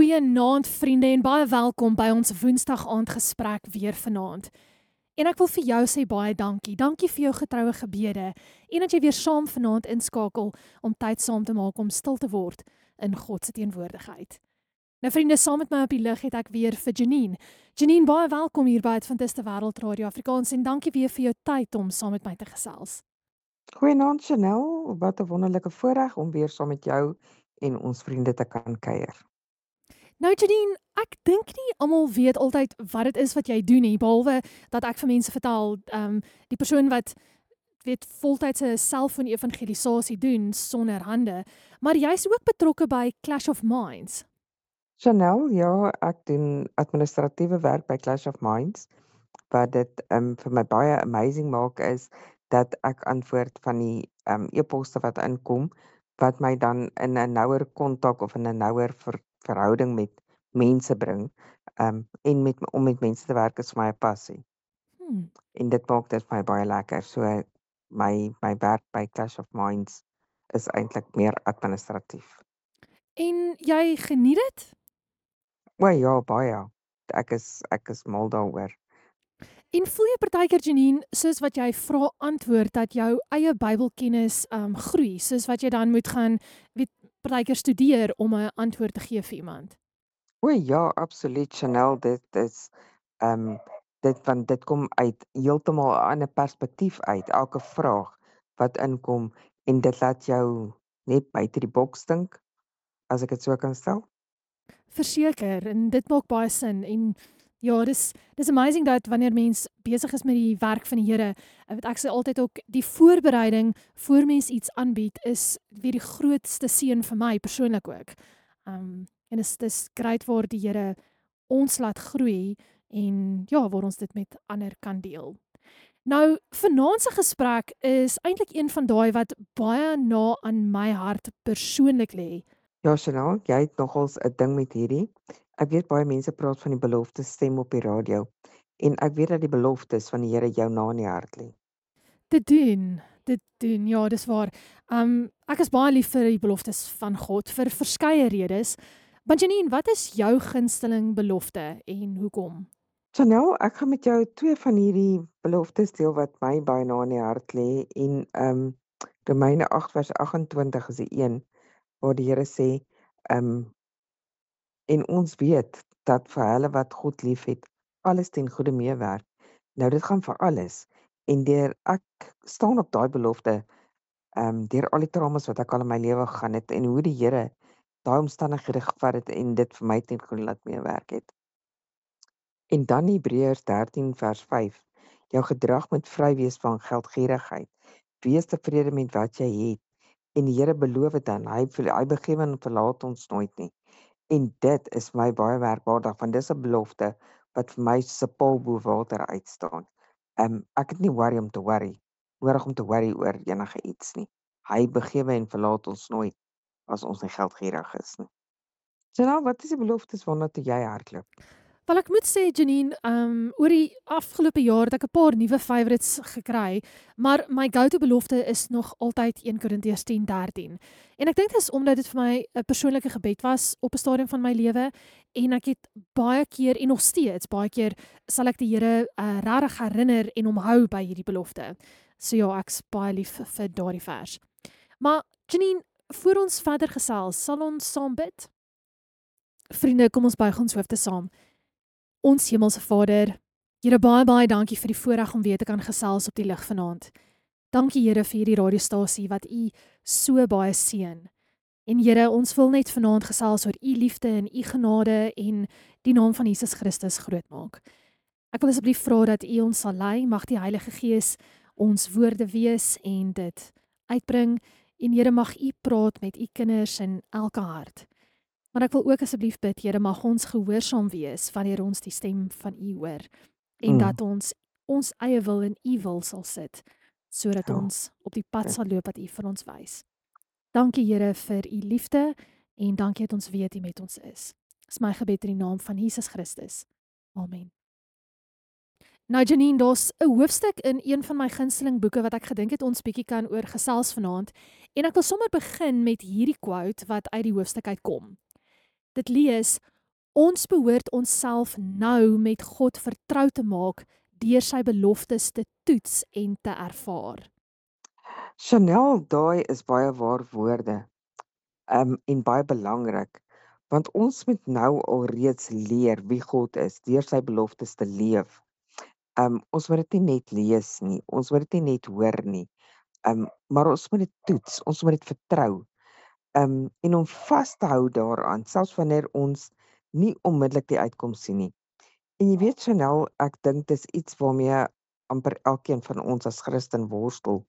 Goeienaand vriende en baie welkom by ons Woensdag aand gesprek weer vanaand. En ek wil vir jou sê baie dankie. Dankie vir jou getroue gebede en dat jy weer saam vanaand inskakel om tyd saam te maak om stil te word in God se teenwoordigheid. Nou vriende, saam met my op die lig het ek weer vir Janine. Janine, baie welkom hier by Adventiste Wêreld Radio Afrikaans en dankie weer vir jou tyd om saam met my te gesels. Goeienaand Chanel, wat 'n wonderlike voorreg om weer saam met jou en ons vriende te kan kuier. Nou Janine, ek dink nie almal weet altyd wat dit is wat jy doen nie, behalwe dat ek vir mense vertel, die persoon wat weet voltydse selfoon-evangelisasie doen sonder hande, maar jy's ook betrokke by Clash of Minds. Chanel, ja, ek doen administratiewe werk by Clash of Minds. Wat dit vir my baie amazing maak is dat ek antwoord van die e-poste wat inkom, wat my dan in 'n nouer kontak of in 'n nouer verhouding met mense bring. En om met mense te werk is vir my 'n passie. En dit maak dit vir my baie lekker. So my werk by Clash of Minds is eintlik meer administratief. En jy geniet dit? O ja, baie. Ek is mal daaroor. En voel jy partykeer Janine, soos wat jy vra antwoord dat jou eie Bybelkennis groei, soos wat jy dan moet gaan weet partykeer studeer om 'n antwoord te gee vir iemand? O ja, absoluut Chanel, dit is want dit kom uit heeltemal 'n ander perspektief uit, elke vraag wat inkom en dit laat jou net buite die boks dink, as ek dit so kan stel. Verseker, en dit maak baie sin en ja, dis amazing dat wanneer mens besig is met die werk van die Here, ek sê altyd ook die voorbereiding voor mens iets aanbied is weer die grootste seën vir my persoonlik ook. En dis great waar die Here ons laat groei en ja, waar ons dit met ander kan deel. Nou, vanaand se gesprek is eintlik een van daai wat baie na aan my hart persoonlik lê. Ja, Chanel, jy het nogals 'n ding met hierdie. Ek weet baie mense praat van die belofte stem op die radio en ek weet dat die beloftes van die Here jou na in die hart lê. Dit doen, ja, dis waar. Ek is baie lief vir die beloftes van God vir verskeie redes. Maar Janine, wat is jou gunsteling belofte en hoekom? Chanel, ek gaan met jou 2 van hierdie beloftes deel wat my baie na in die hart lê en Romeine 8:28 is die een waar die Here sê, en ons weet dat vir hulle wat God liefhet, alles ten goeie meewerk. Nou dit gaan vir alles. En ek staan op daai belofte, deur al die traumas wat ek al in my lewe gegaan het en hoe die Here daai omstandighede gevat het en dit vir my ten goeie laat meewerk het. En dan Hebreërs 13:5. Jou gedrag moet vry wees van geldgierigheid. Wees tevrede met wat jy het. En die Here beloof dit dan, hy begewe en verlaat ons nooit nie. En dit is my baie merkwaardig, want dis 'n belofte wat vir my soos 'n paal bo water uitstaan. Ek het nie worry om te worry oor enige iets nie. Hy begewe en verlaat ons nooit as ons nie geldgierig is nie. So nou, wat is die beloftes waarna toe jy hardloop? Wel ek moet sê Janine, oor die afgelope jaar het ek 'n paar nuwe favourites gekry, maar my go-to belofte is nog altyd 1 Korintiërs 10:13. En ek dink dit is omdat dit vir my 'n persoonlike gebed was op 'n stadium van my lewe en ek het baie keer en nog steeds baie keer sal ek die Here regtig herinner en omhou by hierdie belofte. So ja, ek's baie lief vir daardie vers. Maar Janine, voor ons verder gesels, sal ons saam bid? Vriende, kom ons buig ons hoofde saam. Ons hemelse Vader, Here baie dankie vir die voorreg om weer te kan gesels op die lig vanaand. Dankie Here vir hierdie radiostasie wat U so baie seën. En Here, ons wil net vanaand gesels oor U liefde en U genade en die naam van Jesus Christus groot maak. Ek wil asseblief vra dat U ons sal lei, mag die Heilige Gees ons woorde wees en dit uitbring. En Here, mag U praat met U kinders in elke hart. Maar ek wil ook asseblief bid, Here, mag ons gehoorsaam wees wanneer ons die stem van U hoor en dat ons eie wil in U wil sal sit, sodat ons op die pad sal loop wat U vir ons wys. Dankie Here vir U liefde en dankie dat ons weet U met ons is. Dis my gebed in die naam van Jesus Christus. Amen. Nou Janine, daar's 'n hoofstuk in een van my gunsteling boeke wat ek gedink het ons bietjie kan oor gesels vanaand en ek wil sommer begin met hierdie quote wat uit die hoofstuk uitkom. Dit lees: Ons behoort onsself nou met God vertrou te maak deur sy beloftes te toets en te ervaar. Chanel, daai is baie waar woorde, en baie belangrik, want ons moet nou alreeds leer wie God is deur sy beloftes te leef. Ons moet dit nie net lees nie, ons moet dit nie net hoor nie, maar ons moet dit toets, ons moet dit vertrou, en om vas te hou daaraan, selfs wanneer ons nie onmiddellik die uitkoms sien nie. En jy weet Chanel, ek dink dis iets waarmee amper elkeen van ons as Christen worstel.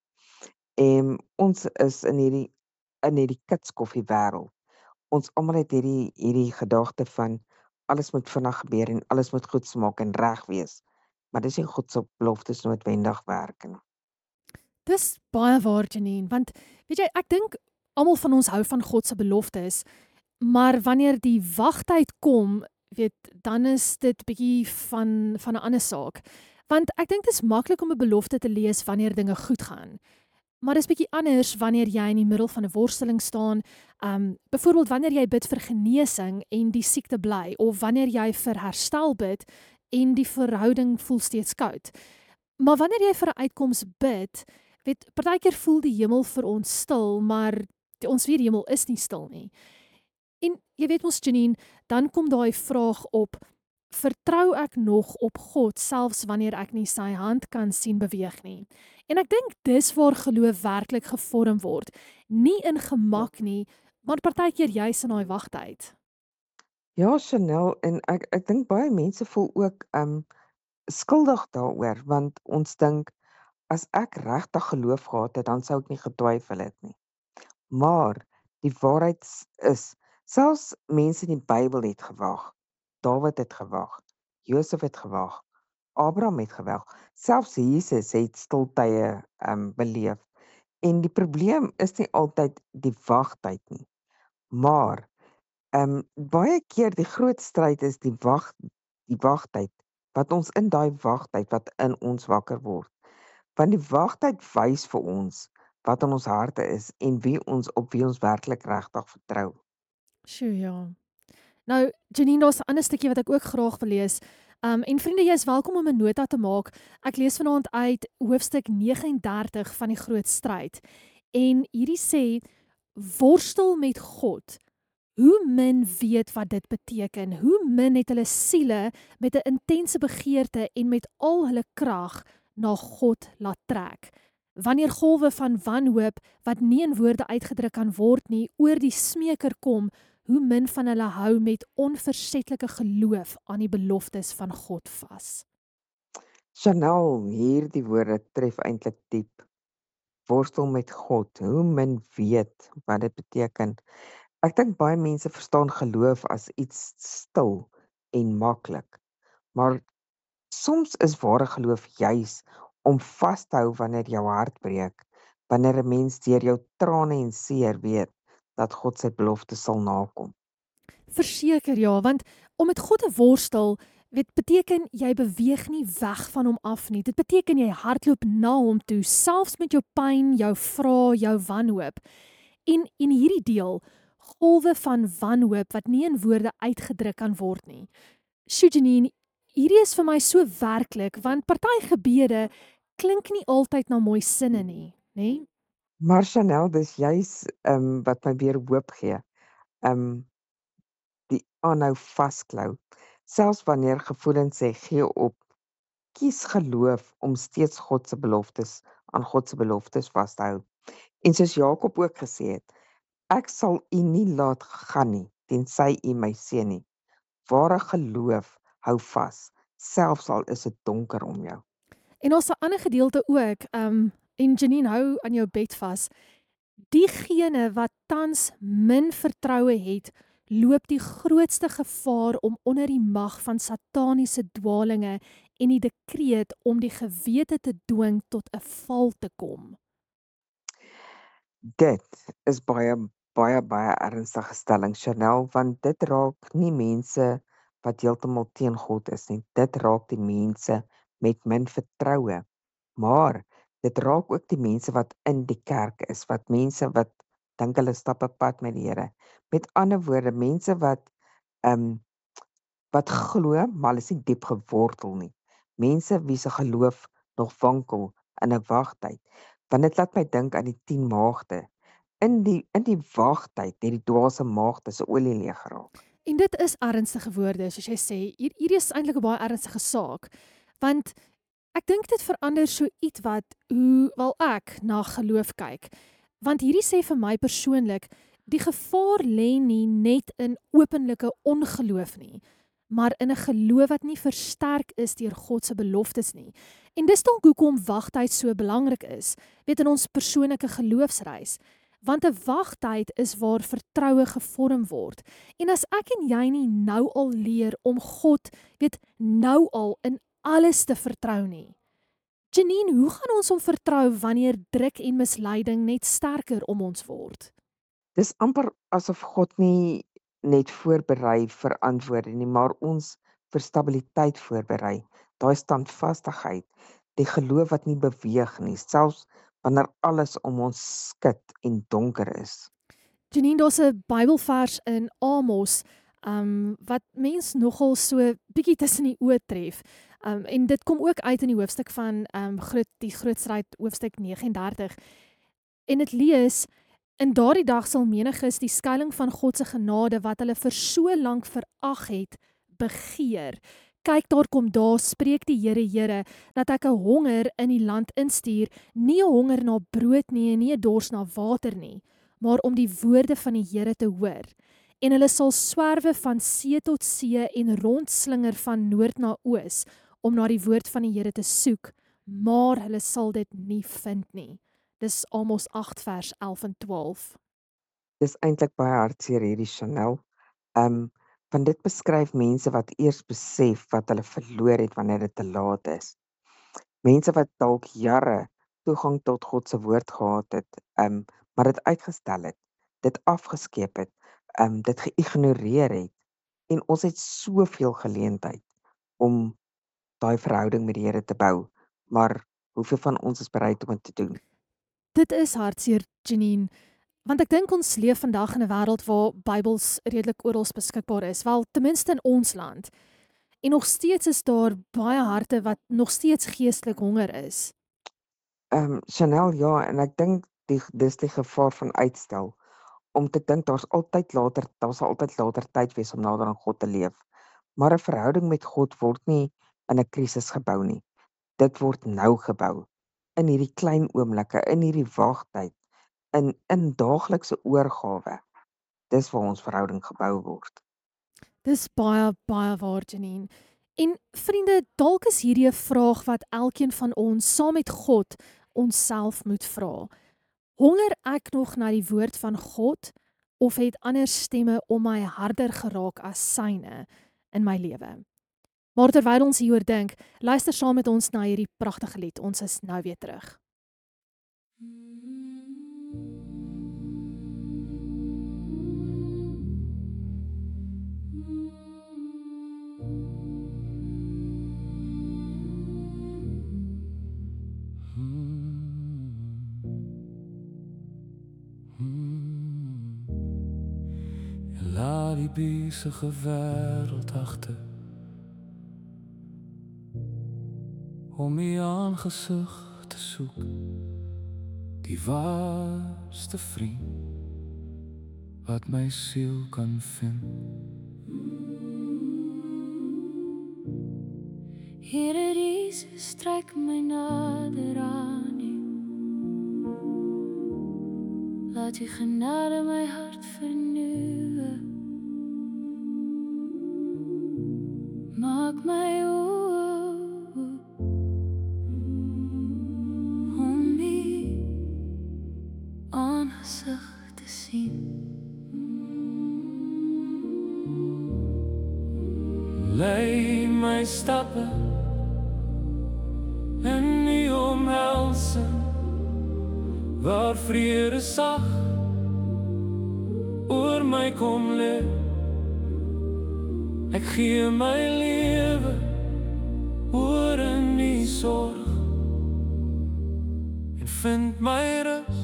Ons is in hierdie kitskoffie wêreld. Ons almal het hierdie gedagte van alles moet vinnig gebeur en alles moet goed smaak en reg wees. Maar dis nie God se beloftes noodwendig werk nie. Dis baie waar Janine, want weet jy, ek dink almal van ons hou van God se beloftes, maar wanneer die wagtyd kom, weet, dan is dit bietjie van 'n ander saak. Want ek dink dit is maklik om 'n belofte te lees wanneer dinge goed gaan. Maar dis bietjie anders wanneer jy in die middel van 'n worsteling staan. Byvoorbeeld wanneer jy bid vir genesing en die siekte bly, of wanneer jy vir herstel bid en die verhouding voel steeds koud. Maar wanneer jy vir 'n uitkoms bid, weet, partykeer voel die hemel vir ons stil, maar ons weet die hemel is nie stil nie. En jy weet mos Janine, dan kom daai vraag op, vertrou ek nog op God selfs wanneer ek nie sy hand kan sien beweeg nie? En ek dink dis waar geloof werklik gevorm word, nie in gemak nie, maar partykeer juis in daai wagtyd. Ja, Chanel, en ek dink baie mense voel ook skuldig daaroor, want ons dink as ek regtig geloof gehad het, dan sou ek nie getwyfel het nie. Maar die waarheid is, selfs mense in die Bybel het gewag. Dawid het gewag. Josef het gewag. Abraham het gewag. Selfs Jesus het stiltye beleef. En die probleem is nie altyd die wagtyd nie. Maar baie keer die groot stryd is die wagtyd wat ons in daai wagtyd wat in ons wakker word. Want die wagtyd wys vir ons wat in ons harte is en op wie ons werklik regtig vertrou. Sjoe, ja. Nou, Janine, daar's 'n ander stukkie wat ek ook graag wil lees. En vriende, jy is welkom om 'n nota te maak. Ek lees vanaand uit hoofstuk 39 van die groot stryd. En hierdie sê, worstel met God. Hoe min weet wat dit beteken, hoe min het hulle siele met 'n intense begeerte en met al hulle krag na God laat trek. Wanneer golwe van wanhoop wat nie in woorde uitgedruk kan word nie, oor die smeeker kom, hoe min van hulle hou met onversetlike geloof aan die beloftes van God vas. Chanel, hierdie woorde tref eintlik diep. Worstel met God, hoe min weet wat dit beteken. Ek dink baie mense verstaan geloof as iets stil en maklik. Maar soms is ware geloof juis om vas te hou wanneer jou hart breek, wanneer 'n mens deur jou trane en seer weet dat God sy belofte sal nakom. Verseker ja, want om met God te worstel, weet, beteken jy beweeg nie weg van hom af nie. Dit beteken jy hardloop na hom toe, selfs met jou pyn, jou vrae, jou wanhoop. En hierdie deel, golwe van wanhoop wat nie in woorde uitgedruk kan word nie. Sjoe Janine, hierdie is vir my so werklik, want party gebede klink nie altyd na mooi sinne nie, nê? Maar Chanel, dis juis wat my weer hoop gee. Um die aanhou vasklou. Selfs wanneer gevoelens sê gee op, kies geloof om steeds aan God se beloftes vas te hou. En soos Jakob ook gesê het, ek sal u nie laat gaan nie, tensy u my seën nie. Ware geloof hou vas, selfs al is dit donker om jou. En ons 'n ander gedeelte ook, en Janine, hou aan jou bed vas. Diegene wat tans min vertroue het, loop die grootste gevaar om onder die mag van sataniese dwalinge en die dekreet om die gewete te dwing tot 'n val te kom. Dit is baie ernstige stelling, Chanel, want dit raak nie mense wat heeltemal teen God is nie. Dit raak die mense met min vertroue. Maar dit raak ook die mense wat in die kerk is, mense wat dink hulle stap 'n pad met die Here. Met ander woorde, mense wat wat glo, maar hulle is nie diep gewortel nie. Mense wie se geloof nog wankel in 'n wagtyd. Want dit laat my dink aan die 10 maagde. In die wagtyd het die dwaase maagde se olie leeg geraak. En dit is ernstige woorde, soos jy sê. Hierdie is eintlik 'n baie ernstige saak, want ek dink dit verander so ietwat hoe wel ek na geloof kyk. Want hierdie sê vir my persoonlik, die gevaar lê nie net in openlike ongeloof nie, maar in 'n geloof wat nie versterk is deur God se beloftes nie. En dis dalk hoekom wagtyd so belangrik is, weet in ons persoonlike geloofsreis. Want 'n wagtyd is waar vertroue gevorm word. En as ek en jy nie nou al leer om God, weet nou al in alles te vertrou nie. Janine, hoe gaan ons hom vertrou wanneer druk en misleiding net sterker om ons word? Dis amper asof God nie net voorberei vir antwoorde nie, maar ons vir stabiliteit voorberei. Daai standvastigheid, die geloof wat nie beweeg nie, selfs wanneer alles om ons skud en donker is. Janine, daar's 'n Bybelvers in Amos, wat mens nogal so bietjie tussen die oë tref. En dit kom ook uit in die hoofstuk van die groot stryd hoofstuk 39. En dit lees: In daardie dag sal meniges die skuiling van God se genade wat hulle vir so lank verag het, begeer. Kyk, daar kom daar, spreek die Here, dat ek 'n honger in die land instuur, nie 'n honger na brood nie en nie 'n dors na water nie, maar om die woorde van die Here te hoor. En hulle sal swerwe van see tot see en rondslinger van noord na oos, om na die woord van die Here te soek, maar hulle sal dit nie vind nie. Dis Amos 8 vers 11 en 12. Dis eintlik baie hartseer hierdie Chanel. Want dit beskryf mense wat eers besef wat hulle verloor het wanneer dit te laat is. Mense wat dalk jare toegang tot God se woord gehad het, maar dit uitgestel het, dit afgeskeep het, dit geïgnoreer het. En ons het soveel geleentheid om daai verhouding met die Here te bou, maar hoeveel van ons is bereid om dit te doen? Dit is hartseer, Janine, want ek dink ons leef vandag in 'n wêreld waar Bybels redelik oral beskikbaar is, wel ten minste in ons land. En nog steeds is daar baie harte wat nog steeds geestelik honger is. Chanel, ja, en ek dink dis die gevaar van uitstel. Om te dink daar sal altyd later tyd wees om nader aan God te leef. Maar 'n verhouding met God word nie in 'n krisis gebou nie. Dit word nou gebou. In hierdie klein oomblikke, in hierdie wagtyd, in daaglikse oorgawe. Dis waar ons verhouding gebou word. Dis baie, baie waar, Janine. En vriende, dalk is hierdie 'n vraag wat elkeen van ons saam met God onsself moet vra. Honger ek nog na die woord van God, of het ander stemme om my harder geraak as syne in my lewe? Maar terwyl ons hieroor dink, luister saam met ons na hierdie pragtige lied. Ons is nou weer terug. Laat die besige wêreld agter, om U aangesig te soek, die waarste vriend wat my siel kan vind. Here Jesus, stryk my nader aan U, laat U genade my hart vernuwe, maak my oop om U aangesig te sien. Lei my stappe in U omhelsing, waar vrede sag oor my kom lê. Ek gee my lewe oor in U sorg en vind my rus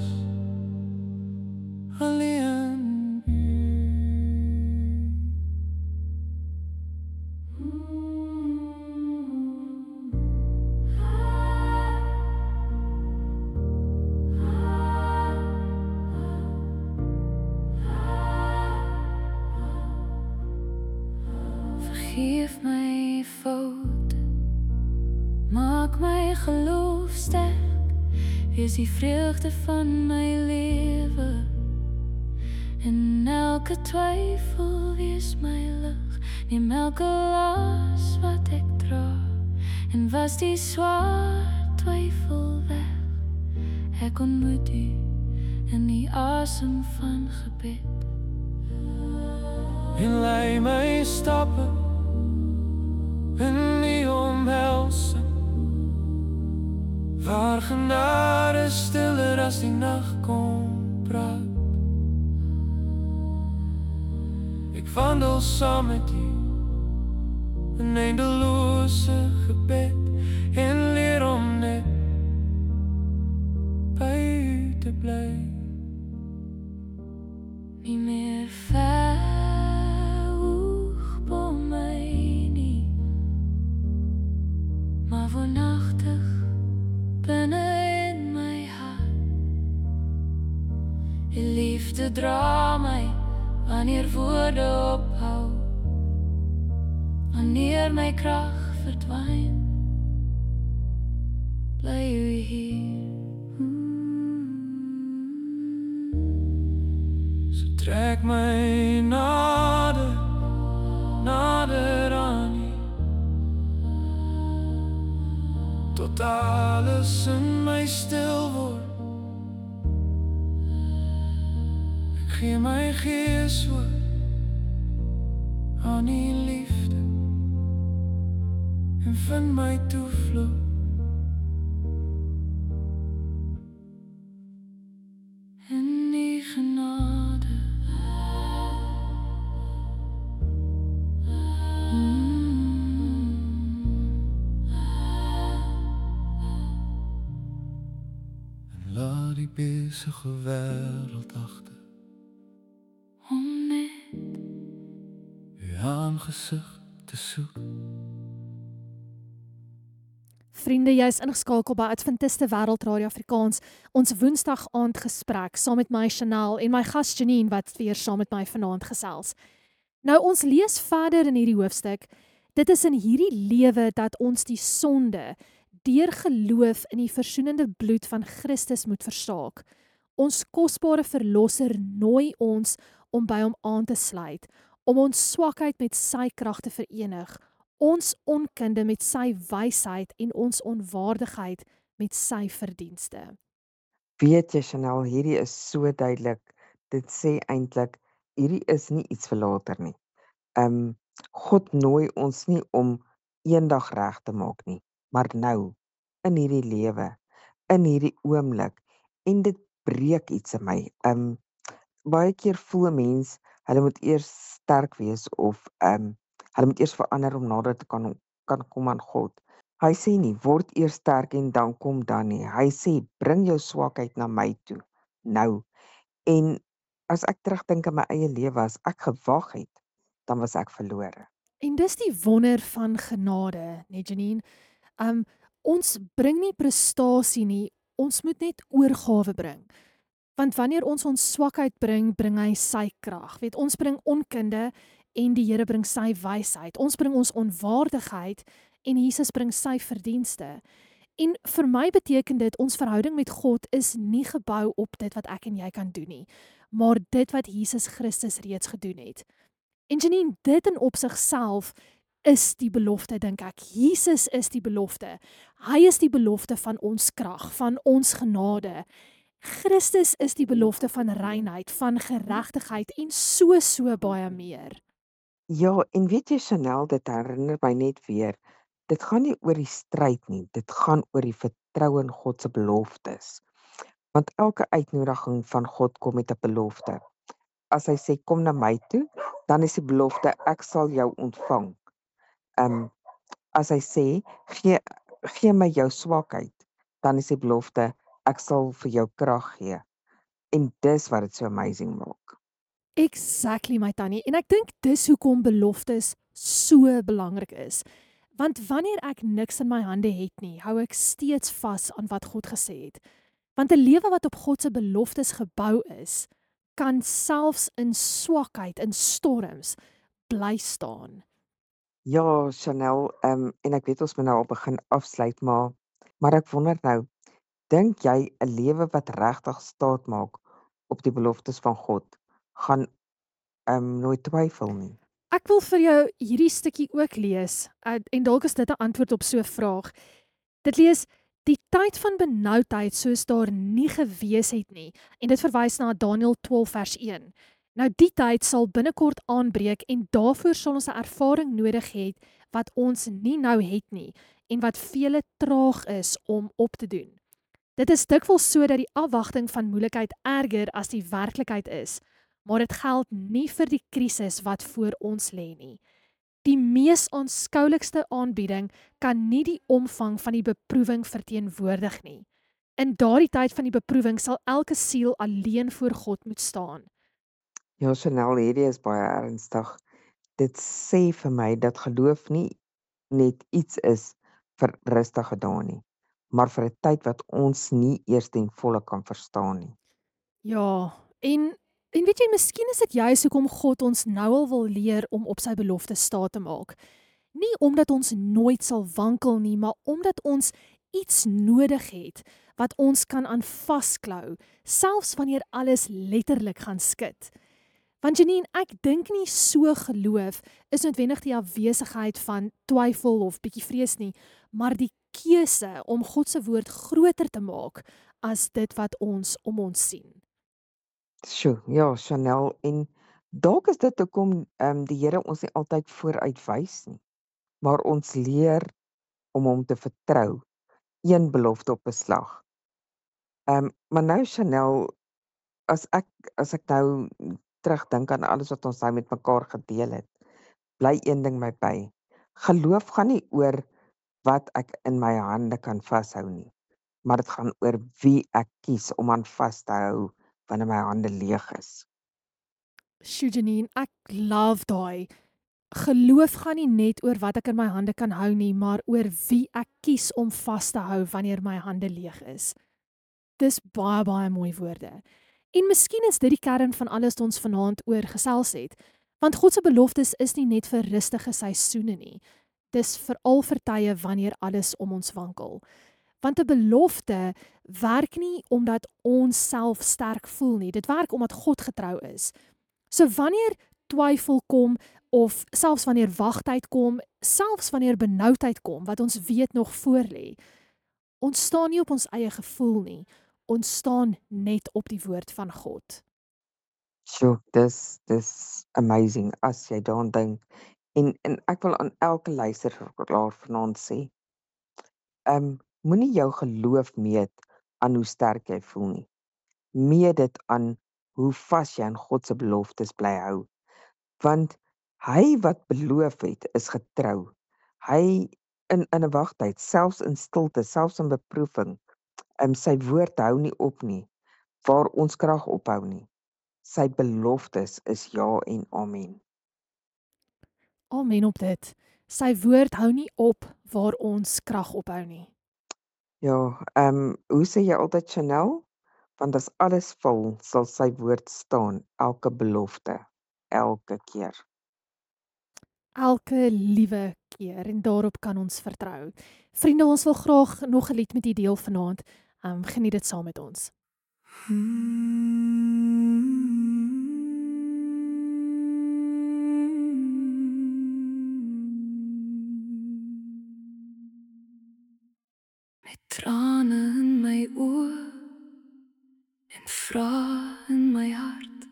alleen U. maak my geloof sterk, wees die vreugde van my lewe. In elke twyfel wees my lig, neem elke las wat ek dra, en was die swaar twyfel weg. Ek ontmoet U in die asem van gebed. En lei my stappe in die omhelsing, waar genade stiller as die nag kom praat. Ek wandel saam met U in eindelose gebed, en leer om net by U te bly. Nie meer ver hoog my nie, maar woonagtig binne in my hart. Die liefde dra my wanneer woorde ophou, wanneer my krag verdwyn, bly U hier. So trek my nader, nader aan U, tot alles in my stil word. Ek gee my gees oor aan U liefde, en vind my toevlug in U genade. En laat die besige wêreld agter, om net U aangesig te soek. Vriende, jy is ingeskakel by Adventiste Wêreldradio Afrikaans, ons Woensdag aand gesprek, saam met my Chanel en my gas Janine, wat weer saam met my vanaand gesels. Nou, ons lees verder in hierdie hoofstuk, dit is in hierdie lewe dat ons die sonde, deur geloof in die versoenende bloed van Christus moet versaak. Ons kosbare verlosser nooi ons om by hom aan te sluit, om ons swakheid met sy krag te verenig, ons onkunde met sy wysheid en ons onwaardigheid met sy verdienste. Weet jy, Chanel, hierdie is so duidelik. Dit sê eintlik, hierdie is nie iets vir later nie. God nooi ons nie om eendag reg te maak nie, maar nou, in hierdie lewe, in hierdie oomblik, en dit breek iets in my. Baie keer voel 'n mens, hulle moet eers sterk wees, of hulle moet eers verander om nader te kan kom aan God. Hy sê nie, word eers sterk en dan kom dan nie. Hy sê, bring jou swakheid na my toe, nou. En as ek terugdink aan my eie lewe, as ek gewag het, dan was ek verlore. En dis die wonder van genade, nee Janine. Ons bring nie prestasie nie, ons moet net oorgawe bring. Want wanneer ons swakheid bring, bring hy sy krag. Weet, ons bring onkunde en die Here bring sy wysheid. Ons bring ons onwaardigheid en Jesus bring sy verdienste. En vir my beteken dit, ons verhouding met God is nie gebou op dit wat ek en jy kan doen nie, maar dit wat Jesus Christus reeds gedoen het. En Janine, dit in op sigself is die belofte, dink ek. Jesus is die belofte. Hy is die belofte van ons krag, van ons genade. Christus is die belofte van reinheid, van geregtigheid en so baie meer. Ja, en weet jy, Chanel, dit herinner my net weer, dit gaan nie oor die stryd nie, dit gaan oor die vertrou in God se beloftes. Want elke uitnodiging van God kom met 'n belofte. As hy sê, kom na my toe, dan is die belofte, ek sal jou ontvang. As hy sê, gee my jou swakheid, dan is die belofte, ek sal vir jou krag gee. En dis wat dit so amazing maak. Exactly, my tannie. En ek dink dis hoekom beloftes so belangrik is. Want wanneer ek niks in my hande het nie, hou ek steeds vas aan wat God gesê het. Want 'n lewe wat op God se beloftes gebou is, kan selfs in swakheid, in storms, bly staan. Ja, Chanel, en ek weet ons moet nou al begin afsluit, maar Maar ek wonder nou, dink jy 'n lewe wat regtig staat maak op die beloftes van God, gaan nooit twyfel nie? Ek wil vir jou hierdie stukkie ook lees, en dalk is dit 'n antwoord op so 'n vraag. Dit lees: "Die tyd van benoudheid soos daar nie gewees het nie." En dit verwys na Daniël 12 vers 1. Nou die tyd sal binnekort aanbreek en daarvoor sal ons 'n ervaring nodig hê wat ons nie nou het nie en wat vele traag is om op te doen. Dit is dikwels so dat die afwagting van moeilikheid erger as die werklikheid is, maar dit geld nie vir die krisis wat voor ons lê nie. Die mees aanskoulikste aanbieding kan nie die omvang van die beproewing verteenwoordig nie. In daardie tyd van die beproewing sal elke siel alleen voor God moet staan. Ja, Chanel, hierdie is baie ernstig. Dit sê vir my dat geloof nie net iets is vir rustige dae nie, maar vir 'n tyd wat ons nie eers ten volle kan verstaan nie. Ja, en weet jy, miskien is dit juis hoekom God ons nou al wil leer om op sy beloftes staat te maak. Nie omdat ons nooit sal wankel nie, maar omdat ons iets nodig het wat ons kan aan vasklou, selfs wanneer alles letterlik gaan skud. Want Janine, ek dink nie so geloof is noodwendig die afwesigheid van twyfel of bietjie vrees nie, maar die keuse om God se woord groter te maak as dit wat ons om ons sien. Sjoe, ja, Chanel, en dalk is dit hoekom die Here ons nie altyd vooruit wys nie, maar ons leer om hom te vertrou, een belofte op 'n slag. Maar nou Chanel, as ek nou terugdink aan alles wat ons nou met mekaar gedeel het, bly een ding my by. Geloof gaan nie oor wat ek in my hande kan vashou nie, maar dit gaan oor wie ek kies om aan vas te hou wanneer my hande leeg is. Sjoe Janine, ek love daai. Geloof gaan nie net oor wat ek in my hande kan hou nie, maar oor wie ek kies om vas te hou wanneer my hande leeg is. Dis baie baie mooi woorde. En miskien is dit die kern van alles wat ons vanaand oor gesels het. Want God se beloftes is nie net vir rustige seisoene nie. Dis veral vir tye wanneer alles om ons wankel. Want 'n belofte werk nie omdat ons self sterk voel nie. Dit werk omdat God getrou is. So wanneer twyfel kom of selfs wanneer wagtyd kom, selfs wanneer benoudheid kom wat ons weet nog voorlê, ons staan nie op ons eie gevoel nie. Ons staan net op die woord van God. Sjoe, dis amazing as jy daaraan dink. En ek wil aan elke luisteraar vanaand sê, moenie jou geloof meet aan hoe sterk jy voel nie. Meet dit aan hoe vas jy aan God se beloftes bly hou. Want hy wat beloof het, is getrou. Hy in 'n wagtyd, selfs in stilte, selfs in beproewing, sy woord hou nie op nie, waar ons krag ophou nie. Sy beloftes is ja en amen. Amen op dit. Sy woord hou nie op waar ons krag ophou nie. Ja, hoe sê jy altyd, Chanel? Want as alles val, sal sy woord staan, elke belofte, elke keer. Elke liewe keer en daarop kan ons vertrou. Vriende, ons wil graag nog 'n lied met u deel vanaand. Geniet dit saam met ons. Met trane in my oë en vrae in my hart,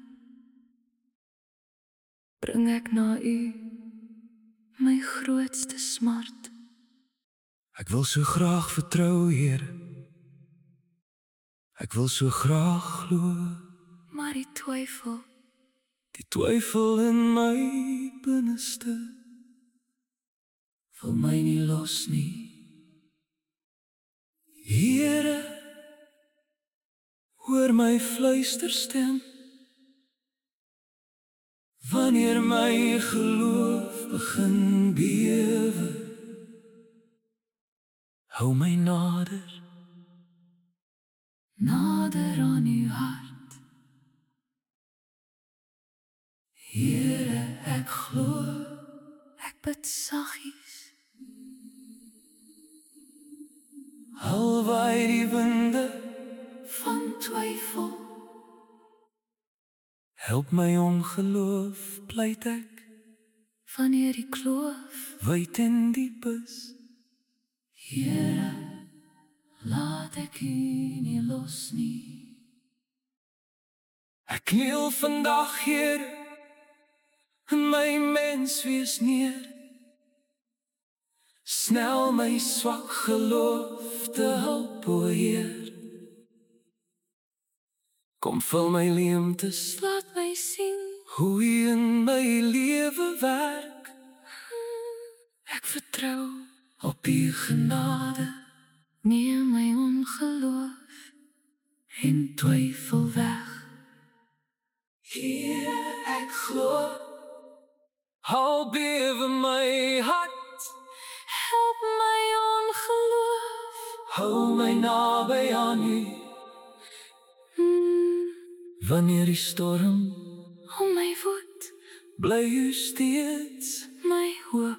bring ek na u my grootste smart. Ek wil so graag vertrou, Here. Ek wil so graag glo. Maar die twyfel in my binneste wil my nie los nie. Here, hoor my fluisterstem wanneer my geloof begin bewe. Hou my nader aan uw hart. Here, ek glo. Ek bid saggies, Al waai die winde, van twyfel. help my ongeloof, pleit ek, Wanneer die kloof, wyd en diep is. Here, laat ek U nie los nie. Ek kniel vandag, Here, in my mens wees neer. Snel my swak geloof te help, o Heer. Kom vul my leemtes, Laat my sien, hoe U in my lewe werk. ek vertrou, Op U genade neem my ongeloof en twyfel weg. Here ek glo, al bewe my hart, Help my ongeloof, hou my naby aan U. Wanneer die storm om my voet, bly U steeds. my hoop.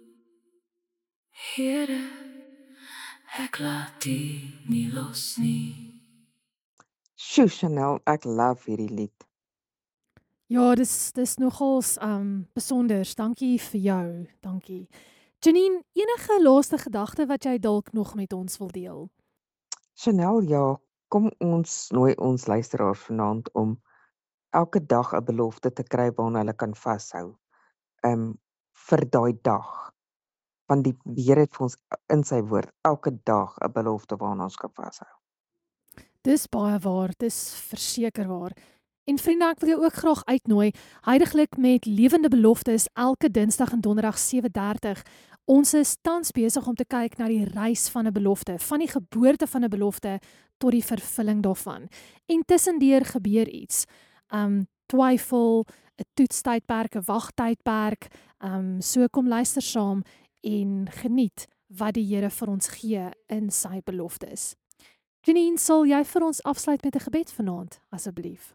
Here, ek laat U nie los nie. Sjoe, Chanel, ek love hierdie lied. Ja, dis nogals besonders. Dankie vir jou. Dankie. Janine, enige laaste gedagte wat jy dalk nog met ons wil deel? Chanel, ja, kom ons nooi ons luisteraars vanaand om elke dag 'n belofte te kry waarna hulle kan vashou. Vir daai dag. Want die Here het vir ons in sy woord elke dag 'n belofte waarna ons kan vashou. Dis baie waar, dis verseker waar. En vriende, ek wil jou ook graag uitnooi, heidaglik met Lewende Beloftes elke Dinsdag en Donderdag 7:30. Ons is tans besig om te kyk na die reis van 'n belofte, van die geboorte van 'n belofte tot die vervulling daarvan. En tussendeur gebeur iets. Twyfel, 'n toetstydperk, 'n wagtydperk. So kom luister saam en geniet wat die Here vir ons gee in sy beloftes. Janine, sal jy vir ons afsluit met 'n gebed vanaand, asseblief?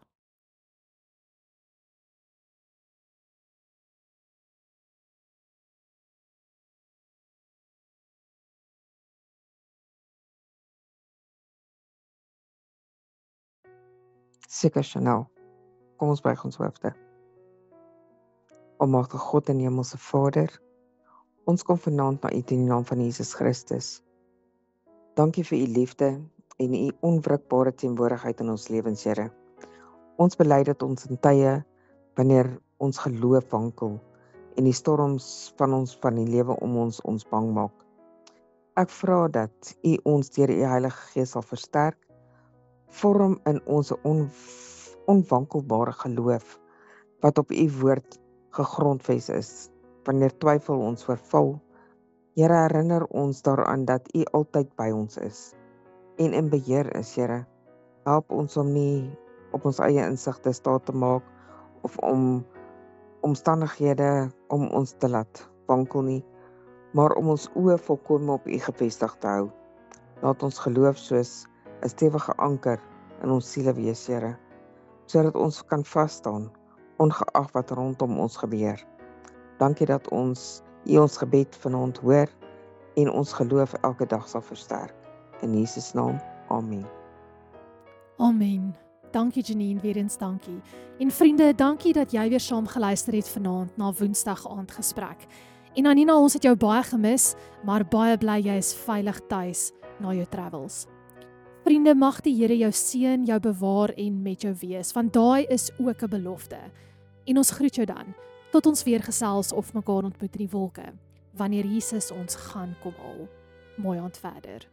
Seker, Chanel. Kom ons buig ons hoofde. Almagtige God en Hemelse Vader, ons kom vanaand na U in die naam van Jesus Christus. Dankie vir U liefde en U onwrikbare teenwoordigheid in ons lewens, Here. Ons bely dat ons in tye wanneer ons geloof wankel en die storms van die lewe om ons bang maak. Ek vra dat U ons deur U Heilige Gees sal versterk, vorm in ons onwankelbare geloof wat op U woord gegrondves is. Wanneer twyfel ons verval, Here, herinner ons daaraan dat U altyd by ons is en in beheer is, Here. Help ons om nie op ons eie insig te staat te maak of om omstandighede om ons te laat wankel nie, maar om ons oë volkome op U gefestig te hou. Laat ons geloof soos 'n stewige anker in ons siele wees, Here, sodat ons kan vas staan, ongeag wat rondom ons gebeur. Dankie dat U ons gebed vanaand hoor en ons geloof elke dag sal versterk. In Jesus naam, amen. Amen. Dankie Janine, weer eens dankie. En vriende, dankie dat jy weer saam geluister het vanaand na Woensdag aand gesprek. En Anina, ons het jou baie gemis, maar baie bly jy is veilig tuis na jou travels. Vriende, mag die Here jou seën, jou bewaar en met jou wees, want daai is ook 'n belofte. En ons groet jou dan, tot ons weer gesels of mekaar ontmoet in die wolke, wanneer Jesus ons gaan kom al. Mooi aand verder.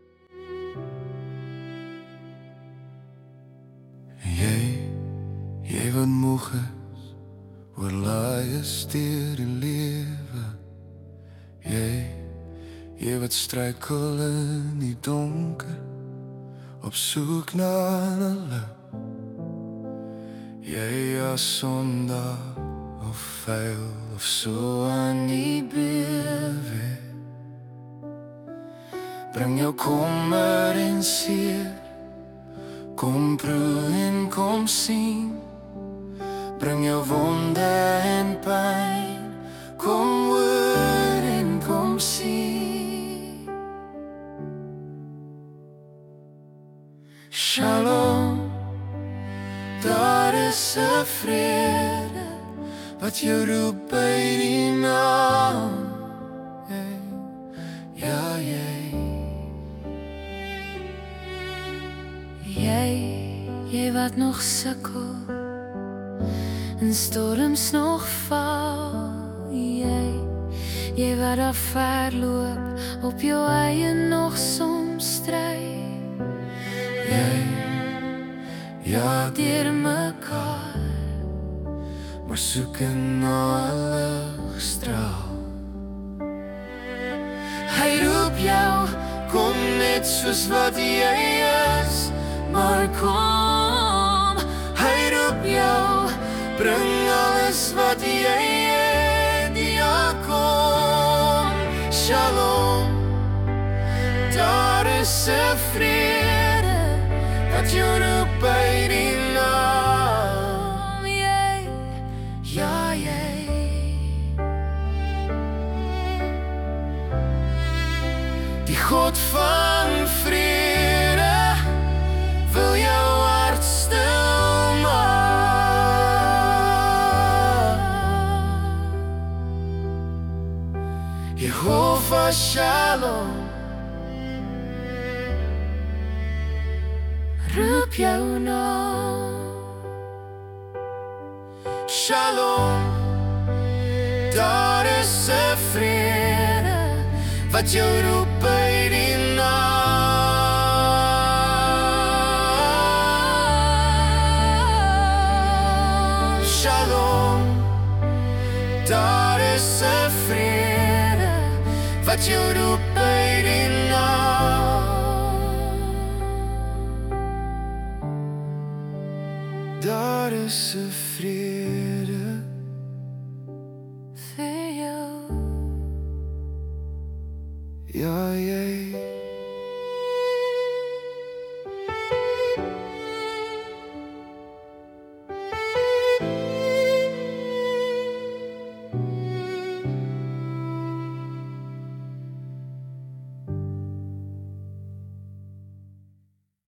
Jy wat moeg is, oorlaai is deur die lewe. Jy wat struikel in die donker, op soek na 'n lig. Jy as sondaar of vuil of so aan die bewe. Bring jou kommer en seer, kom proe en kom sien. Bring jou wonde en pyn, kom hoor en kom sien. Shalom, daar is 'n vrede wat jou roep by die naam. Ja, Jy wat nog sukkel en storms nog val. Jy wat daar verloop op jou eie nog soms stry. Ja, Deur mekaar maar soek na 'n ligstraal. Hy roep jou, kom net soos wat jy is, maar kom. Hy roep jou, bring alles wat jy het, ja kom. Shalom, daar is 'n vrede wat jou roep by die naam. Ja, die God van vrede wil jou hart stil maak. Jehovah Shalom roep jou naam. Shalom, daar is 'n vrede wat jou roep by die naam. Shalom, daar is 'n vrede wat jou roep by die naam. Daar is 'n vrede